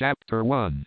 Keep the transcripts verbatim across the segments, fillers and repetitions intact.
Chapter one.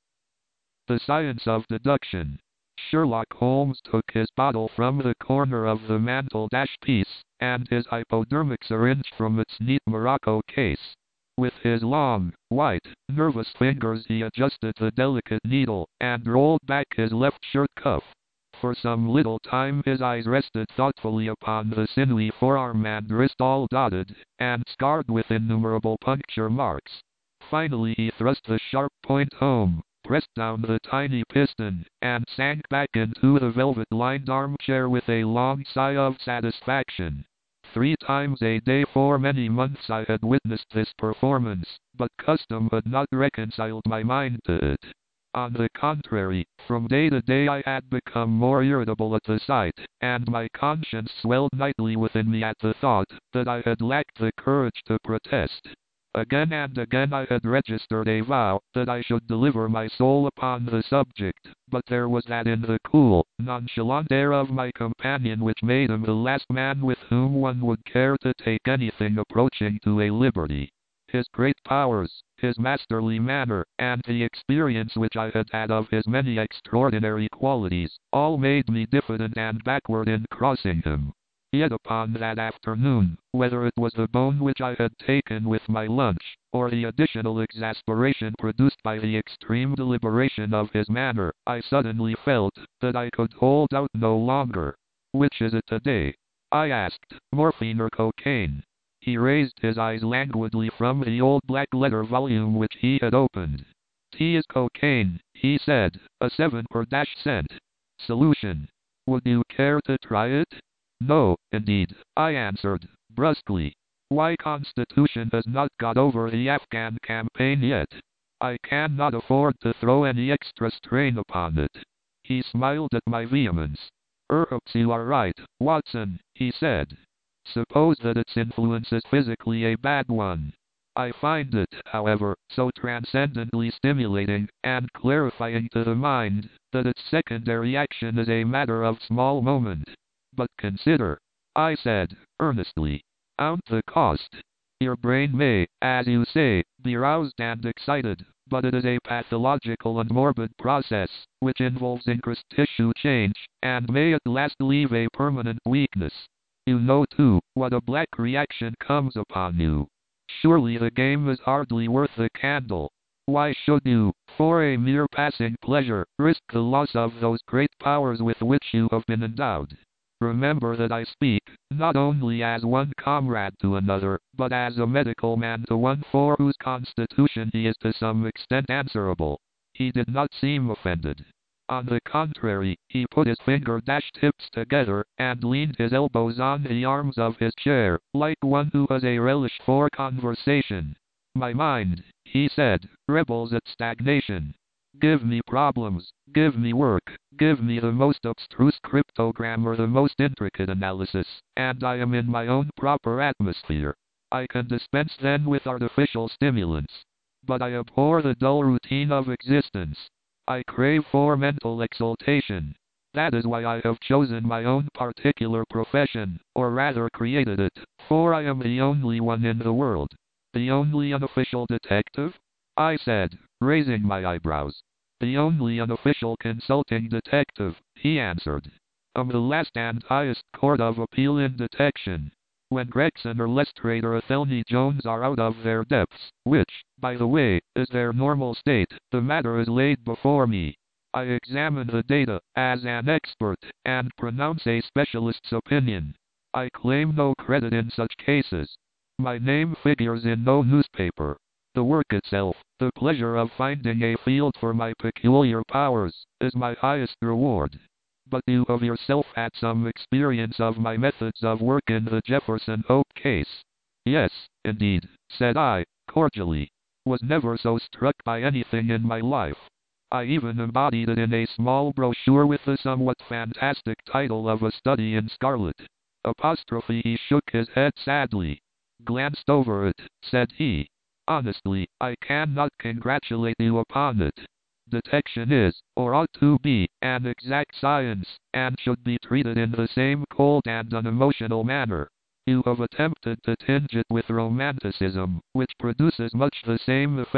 The Science of Deduction. Sherlock Holmes took his bottle from the corner of the mantel-piece, and his hypodermic syringe from its neat morocco case. With his long, white, nervous fingers he adjusted the delicate needle, and rolled back his left shirt cuff. For some little time his eyes rested thoughtfully upon the sinewy forearm and wrist all dotted and scarred with innumerable puncture marks. Finally he thrust the sharp point home, pressed down the tiny piston, and sank back into the velvet-lined armchair with a long sigh of satisfaction. Three times a day for many months I had witnessed this performance, but custom had not reconciled my mind to it. On the contrary, from day to day I had become more irritable at the sight, and my conscience swelled nightly within me at the thought that I had lacked the courage to protest. Again and again I had registered a vow that I should deliver my soul upon the subject, but there was that in the cool, nonchalant air of my companion which made him the last man with whom one would care to take anything approaching to a liberty. His great powers, his masterly manner, and the experience which I had had of his many extraordinary qualities, all made me diffident and backward in crossing him. Yet upon that afternoon, whether it was the bone which I had taken with my lunch, or the additional exasperation produced by the extreme deliberation of his manner, I suddenly felt that I could hold out no longer. "Which is it today?" I asked, "morphine or cocaine?" He raised his eyes languidly from the old black-letter volume which he had opened. "Tea is cocaine," he said, "a seven per dash cent. Solution. Would you care to try it?" "No, indeed," I answered, brusquely. "Why, Constitution has not got over the Afghan campaign yet. I cannot afford to throw any extra strain upon it." He smiled at my vehemence. "Perhaps you are right, Watson," he said. "Suppose that its influence is physically a bad one. I find it, however, so transcendently stimulating and clarifying to the mind, that its secondary action is a matter of small moment. But consider," I said, earnestly, "count the cost. Your brain may, as you say, be roused and excited, but it is a pathological and morbid process, which involves increased tissue change, and may at last leave a permanent weakness. You know, too, what a black reaction comes upon you. Surely the game is hardly worth the candle. Why should you, for a mere passing pleasure, risk the loss of those great powers with which you have been endowed? Remember that I speak, not only as one comrade to another, but as a medical man to one for whose constitution he is to some extent answerable." He did not seem offended. On the contrary, he put his finger-dash tips together, and leaned his elbows on the arms of his chair, like one who has a relish for conversation. "My mind," he said, "rebels at stagnation. Give me problems, give me work, give me the most abstruse cryptogram or the most intricate analysis, and I am in my own proper atmosphere. I can dispense then with artificial stimulants. But I abhor the dull routine of existence. I crave for mental exaltation. That is why I have chosen my own particular profession, or rather created it, for I am the only one in the world." "The only unofficial detective?" I said, raising my eyebrows. "The only unofficial consulting detective," he answered. "I'm the last and highest court of appeal in detection. When Gregson or Lestrade or Athelney Jones are out of their depths, which, by the way, is their normal state, the matter is laid before me. I examine the data, as an expert, and pronounce a specialist's opinion. I claim no credit in such cases. My name figures in no newspaper. The work itself, the pleasure of finding a field for my peculiar powers, is my highest reward. But you have yourself had some experience of my methods of work in the Jefferson Hope case." "Yes, indeed," said I, cordially. "Was never so struck by anything in my life. I even embodied it in a small brochure with the somewhat fantastic title of A Study in Scarlet." Apostrophe he shook his head sadly. "Glanced over it," said he. "Honestly, I cannot congratulate you upon it. Detection is, or ought to be, an exact science, and should be treated in the same cold and unemotional manner. You have attempted to tinge it with romanticism, which produces much the same effect,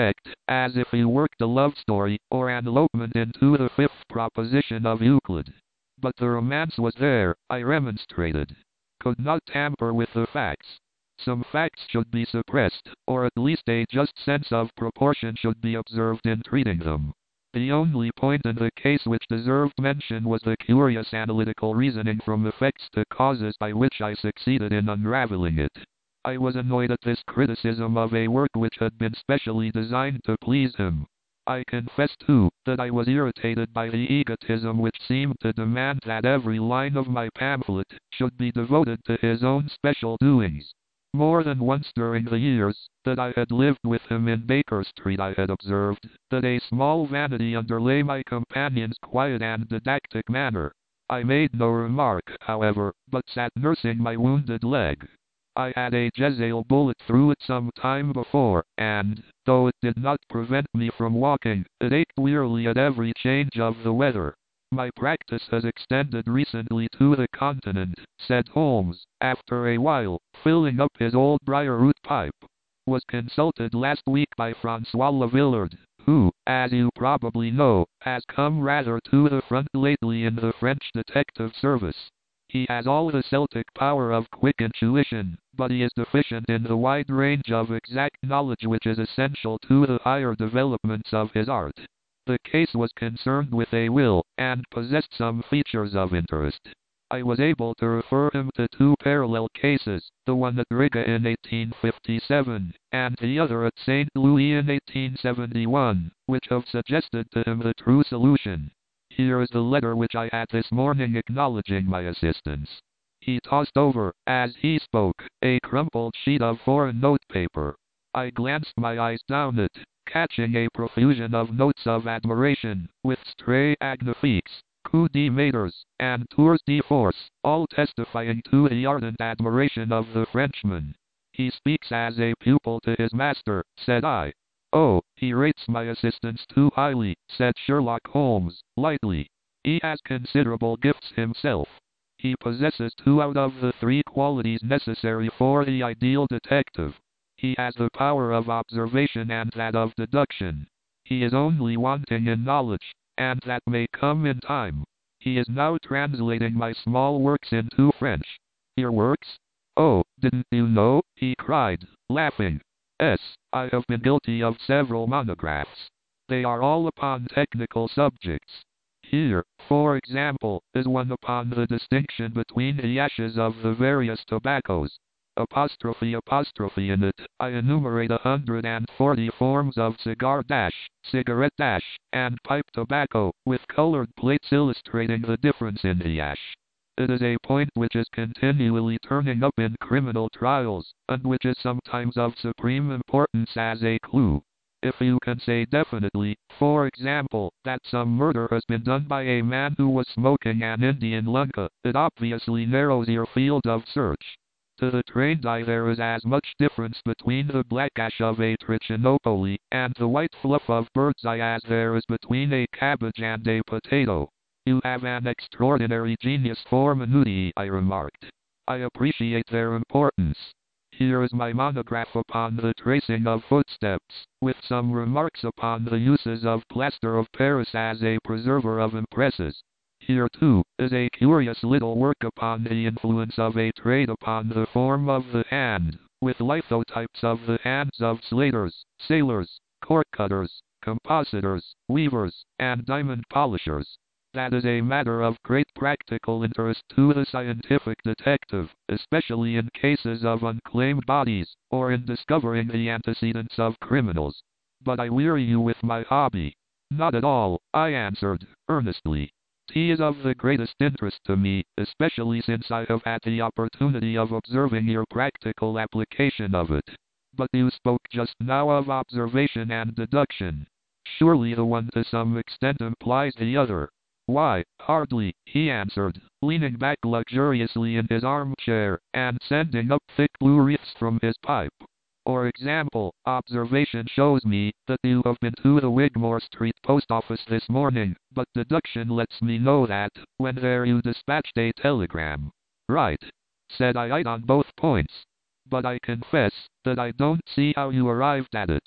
as if he worked a love story or an elopement into the fifth proposition of Euclid. But the romance was there, I remonstrated. Could not tamper with the facts. Some facts should be suppressed, or at least a just sense of proportion should be observed in treating them. The only point in the case which deserved mention was the curious analytical reasoning from effects to causes by which I succeeded in unraveling it. I was annoyed at this criticism of a work which had been specially designed to please him. I confess, too, that I was irritated by the egotism which seemed to demand that every line of my pamphlet should be devoted to his own special doings. More than once during the years that I had lived with him in Baker Street I had observed that a small vanity underlay my companion's quiet and didactic manner. I made no remark, however, but sat nursing my wounded leg. I had a Jezebel bullet through it some time before, and, though it did not prevent me from walking, it ached wearily at every change of the weather. My practice has extended recently to the continent, said Holmes, after a while, filling up his old briar-root pipe. Was consulted last week by Francois Lavillard, who, as you probably know, has come rather to the front lately in the French detective service. He has all the Celtic power of quick intuition, but he is deficient in the wide range of exact knowledge which is essential to the higher developments of his art. The case was concerned with a will, and possessed some features of interest. I was able to refer him to two parallel cases, the one at Riga in eighteen fifty-seven, and the other at Saint Louis in eighteen seventy-one, which have suggested to him the true solution. Here is the letter which I had this morning acknowledging my assistance. He tossed over, as he spoke, a crumpled sheet of foreign notepaper. I glanced my eyes down it, catching a profusion of notes of admiration, with stray agnifiques, coups de maîtres, and tours de force, all testifying to the ardent admiration of the Frenchman. He speaks as a pupil to his master, said I. Oh, he rates my assistance too highly, said Sherlock Holmes, lightly. He has considerable gifts himself. He possesses two out of the three qualities necessary for the ideal detective. He has the power of observation and that of deduction. He is only wanting in knowledge, and that may come in time. He is now translating my small works into French. Your works? Oh, didn't you know? He cried, laughing. Yes, I have been guilty of several monographs. They are all upon technical subjects. Here, for example, is one upon the distinction between the ashes of the various tobaccos. Apostrophe apostrophe in it, I enumerate a hundred and forty forms of cigar dash, cigarette dash, and pipe tobacco, with colored plates illustrating the difference in the ash. It is a point which is continually turning up in criminal trials, and which is sometimes of supreme importance as a clue. If you can say definitely, for example, that some murder has been done by a man who was smoking an Indian lunka, it obviously narrows your field of search. To the trained eye there is as much difference between the black ash of a trichinopoly and the white fluff of bird's eye as there is between a cabbage and a potato. You have an extraordinary genius for minutiae, I remarked. I appreciate their importance. Here is my monograph upon the tracing of footsteps, with some remarks upon the uses of plaster of Paris as a preserver of impresses. Here, too, is a curious little work upon the influence of a trade upon the form of the hand, with lithotypes of the hands of slaters, sailors, cork cutters, compositors, weavers, and diamond polishers. That is a matter of great practical interest to the scientific detective, especially in cases of unclaimed bodies, or in discovering the antecedents of criminals. But I weary you with my hobby. Not at all, I answered, earnestly. Tea is of the greatest interest to me, especially since I have had the opportunity of observing your practical application of it. But you spoke just now of observation and deduction. Surely the one to some extent implies the other. Why, hardly, he answered, leaning back luxuriously in his armchair, and sending up thick blue wreaths from his pipe. For example, observation shows me that you have been to the Wigmore Street post office this morning, but deduction lets me know that, when there you dispatched a telegram. Right, said I on both points. But I confess that I don't see how you arrived at it.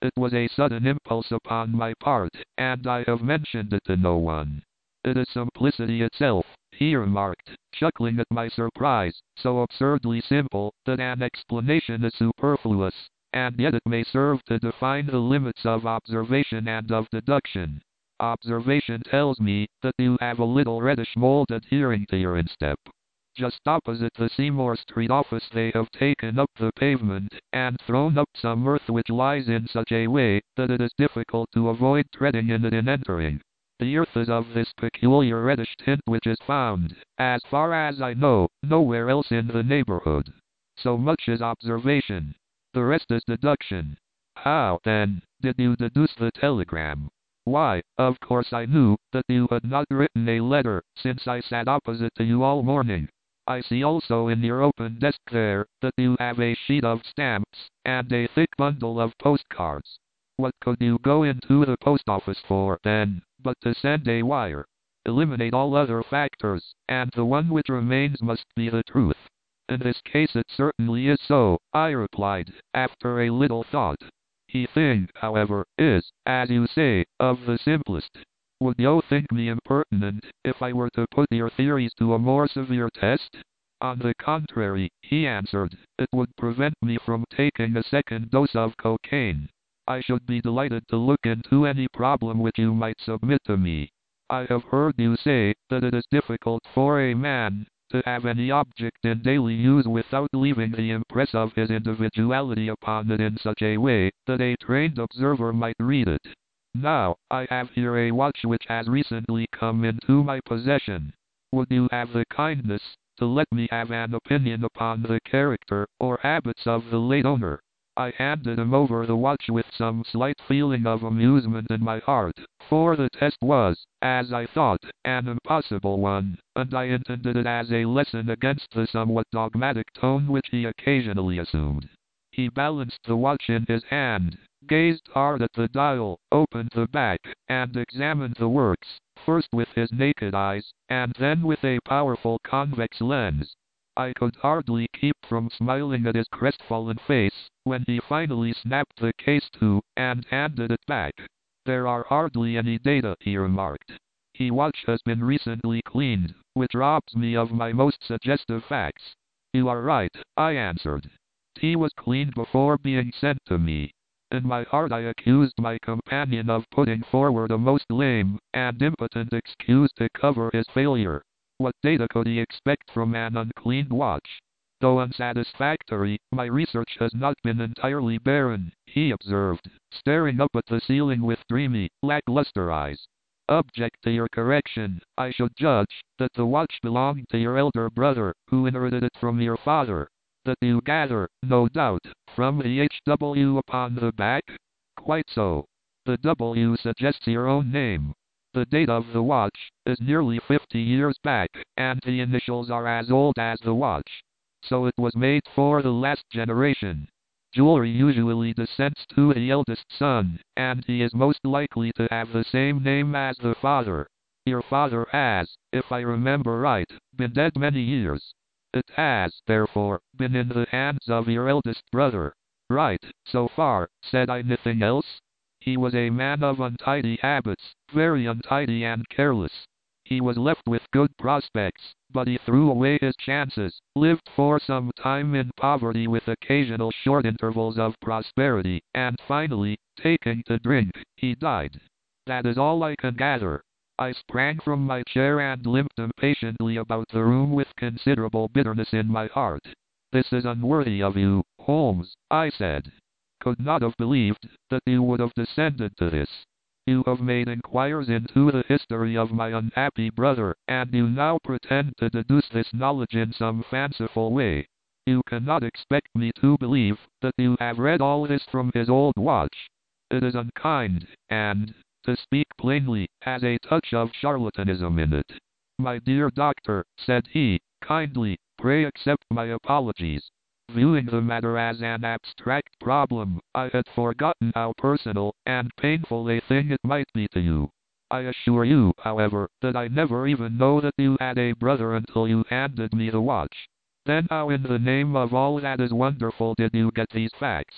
It was a sudden impulse upon my part, and I have mentioned it to no one. It is simplicity itself, he remarked, chuckling at my surprise, so absurdly simple that an explanation is superfluous, and yet it may serve to define the limits of observation and of deduction. Observation tells me that you have a little reddish mold adhering to your instep. Just opposite the Seymour Street office they have taken up the pavement, and thrown up some earth which lies in such a way that it is difficult to avoid treading in it in entering. The earth is of this peculiar reddish tint which is found, as far as I know, nowhere else in the neighborhood. So much is observation. The rest is deduction. How, then, did you deduce the telegram? Why, of course I knew that you had not written a letter, since I sat opposite to you all morning. I see also in your open desk there that you have a sheet of stamps, and a thick bundle of postcards. What could you go into the post office for, then, but to send a wire? Eliminate all other factors, and the one which remains must be the truth. In this case it certainly is so, I replied, after a little thought. The thing, however, is, as you say, of the simplest. Would you think me impertinent if I were to put your theories to a more severe test? On the contrary, he answered, it would prevent me from taking a second dose of cocaine. I should be delighted to look into any problem which you might submit to me. I have heard you say that it is difficult for a man to have any object in daily use without leaving the impress of his individuality upon it in such a way that a trained observer might read it. Now, I have here a watch which has recently come into my possession. Would you have the kindness to let me have an opinion upon the character or habits of the late owner? I handed him over the watch with some slight feeling of amusement in my heart, for the test was, as I thought, an impossible one, and I intended it as a lesson against the somewhat dogmatic tone which he occasionally assumed. He balanced the watch in his hand, gazed hard at the dial, opened the back, and examined the works, first with his naked eyes, and then with a powerful convex lens. I could hardly keep from smiling at his crestfallen face, when he finally snapped the case to, and handed it back. There are hardly any data, he remarked. The watch has been recently cleaned, which robs me of my most suggestive facts. You are right, I answered. Tea was cleaned before being sent to me. In my heart I accused my companion of putting forward a most lame and impotent excuse to cover his failure. What data could he expect from an uncleaned watch? Though unsatisfactory, my research has not been entirely barren, he observed, staring up at the ceiling with dreamy, lackluster eyes. Object to your correction, I should judge that the watch belonged to your elder brother, who inherited it from your father. That you gather, no doubt, from the H W upon the back? Quite so. The W suggests your own name. The date of the watch is nearly fifty years back, and the initials are as old as the watch. So it was made for the last generation. Jewelry usually descends to the eldest son, and he is most likely to have the same name as the father. Your father has, if I remember right, been dead many years. It has, therefore, been in the hands of your eldest brother. Right, so far. Said I anything else? He was a man of untidy habits, very untidy and careless. He was left with good prospects, but he threw away his chances, lived for some time in poverty with occasional short intervals of prosperity, and finally, taking to drink, he died. That is all I can gather. I sprang from my chair and limped impatiently about the room with considerable bitterness in my heart. This is unworthy of you, Holmes, I said. Could not have believed that you would have descended to this. You have made inquiries into the history of my unhappy brother, and you now pretend to deduce this knowledge in some fanciful way. You cannot expect me to believe that you have read all this from his old watch. It is unkind, and, to speak plainly, has a touch of charlatanism in it. My dear doctor, said he, kindly, pray accept my apologies. Viewing the matter as an abstract problem, I had forgotten how personal and painful a thing it might be to you. I assure you, however, that I never even know that you had a brother until you handed me the watch. Then how in the name of all that is wonderful did you get these facts?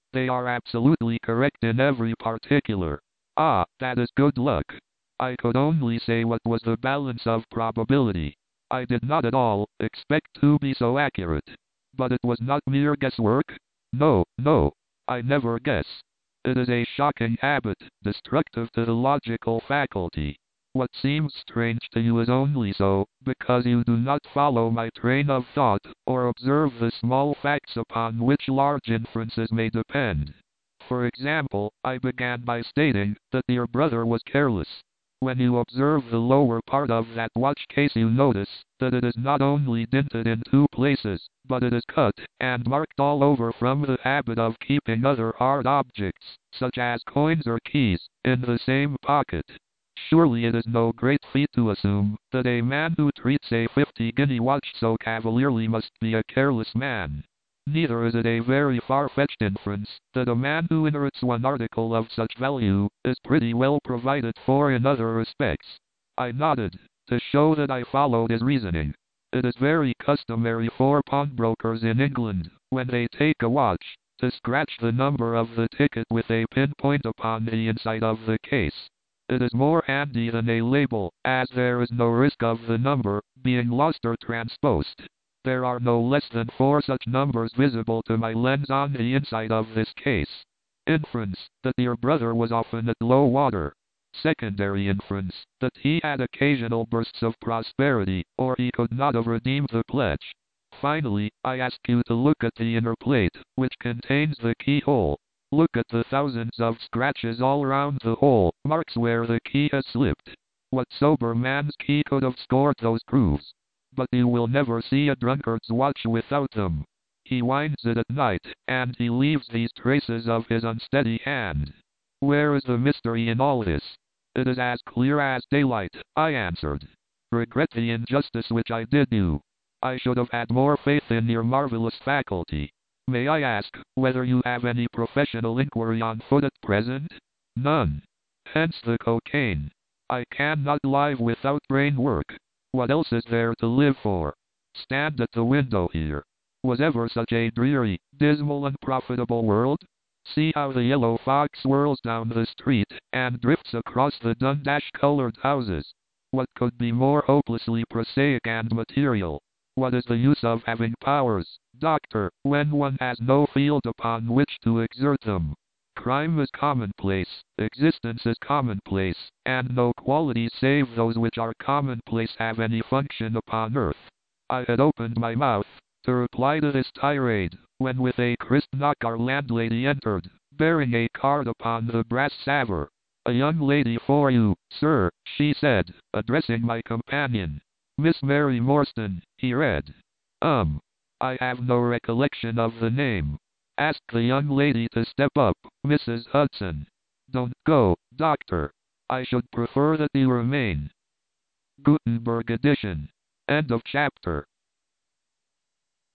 They are absolutely correct in every particular. Ah, that is good luck. I could only say what was the balance of probability. I did not at all expect to be so accurate. But it was not mere guesswork? No, no. I never guess. It is a shocking habit, destructive to the logical faculty. What seems strange to you is only so, because you do not follow my train of thought, or observe the small facts upon which large inferences may depend. For example, I began by stating that your brother was careless. When you observe the lower part of that watch case you notice that it is not only dinted in two places, but it is cut and marked all over from the habit of keeping other hard objects, such as coins or keys, in the same pocket. Surely it is no great feat to assume that a man who treats a fifty-guinea watch so cavalierly must be a careless man. Neither is it a very far-fetched inference that a man who inherits one article of such value is pretty well provided for in other respects. I nodded, to show that I followed his reasoning. It is very customary for pawnbrokers in England, when they take a watch, to scratch the number of the ticket with a pinpoint upon the inside of the case. It is more handy than a label, as there is no risk of the number being lost or transposed. There are no less than four such numbers visible to my lens on the inside of this case. Inference, that your brother was often at low water. Secondary inference, that he had occasional bursts of prosperity, or he could not have redeemed the pledge. Finally, I ask you to look at the inner plate, which contains the keyhole. Look at the thousands of scratches all round the hole, marks where the key has slipped. What sober man's key could have scored those grooves? But you will never see a drunkard's watch without them. He winds it at night, and he leaves these traces of his unsteady hand. Where is the mystery in all this? It is as clear as daylight, I answered. Regret the injustice which I did you. I should have had more faith in your marvelous faculty. May I ask whether you have any professional inquiry on foot at present? None. Hence the cocaine. I cannot live without brain work. What else is there to live for? Stand at the window here. Was ever such a dreary, dismal, unprofitable world? See how the yellow fog swirls down the street, and drifts across the dun-dash-colored houses. What could be more hopelessly prosaic and material? What is the use of having powers, doctor, when one has no field upon which to exert them? Crime is commonplace, existence is commonplace, and no qualities save those which are commonplace have any function upon earth. I had opened my mouth to reply to this tirade, when with a crisp knock our landlady entered, bearing a card upon the brass salver. "A young lady for you, sir," she said, addressing my companion. "Miss Mary Morstan," he read. Um. I have no recollection of the name. Ask the young lady to step up, Missus Hudson. Don't go, doctor. I should prefer that you remain. Gutenberg edition. End of chapter.